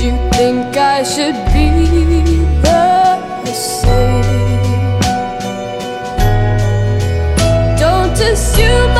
you think I should be the same? Don't assume